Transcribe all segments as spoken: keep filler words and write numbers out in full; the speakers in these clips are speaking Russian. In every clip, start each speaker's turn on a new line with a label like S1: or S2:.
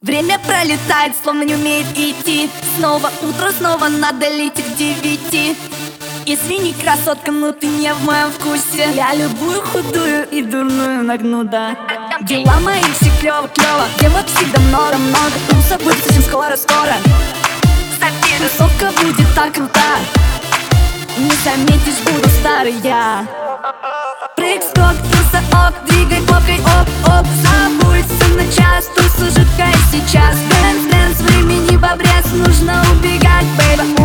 S1: Время пролетает, словно не умеет идти. Снова утро, снова надо лететь к девяти. Извини, красотка, но ты не в моем вкусе. Я любую худую и дурную нагну, да. Дела мои все клёво-клёво. Девок всегда много-много. Туса будет совсем скоро-скоро. Тусовка будет так крута. Не заметишь, буду старый я. Прыг-скок, туса, ок, двигай попкой, оп-оп. Забудься на час, туса жуткая сейчас. Дэнс, дэнс, времени в обрез, нужно убегать, бэйба.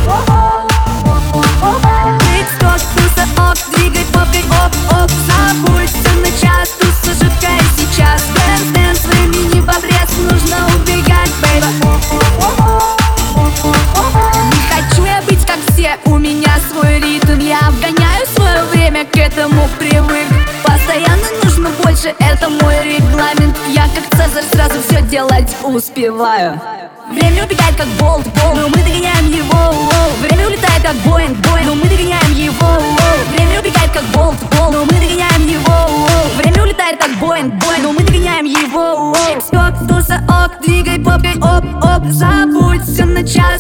S1: Прыг-скок, туса, ок, двигай попкой, оп-оп. Забудься на час, туса жуткая сейчас. Дэнс, дэнс, времени в обрез, нужно убегать, бэйба. Не хочу я быть как все, у меня свой ритм. Я обгоняю свое время, к этому привык. Постоянно нужно больше, это мой регламент. Я как Цезарь сразу все делать успеваю. Время убегает как болт, болт, но мы догоняем его, воу. Время улетает как Боинг, Боинг, но мы догоняем его, воу. Время убегает как болт, болт, но мы догоняем его, воу. Время улетает как Боинг, Боинг, но мы догоняем его, воу. Скок, туса, ок, двигай попкой, оп-оп. Забудься на час,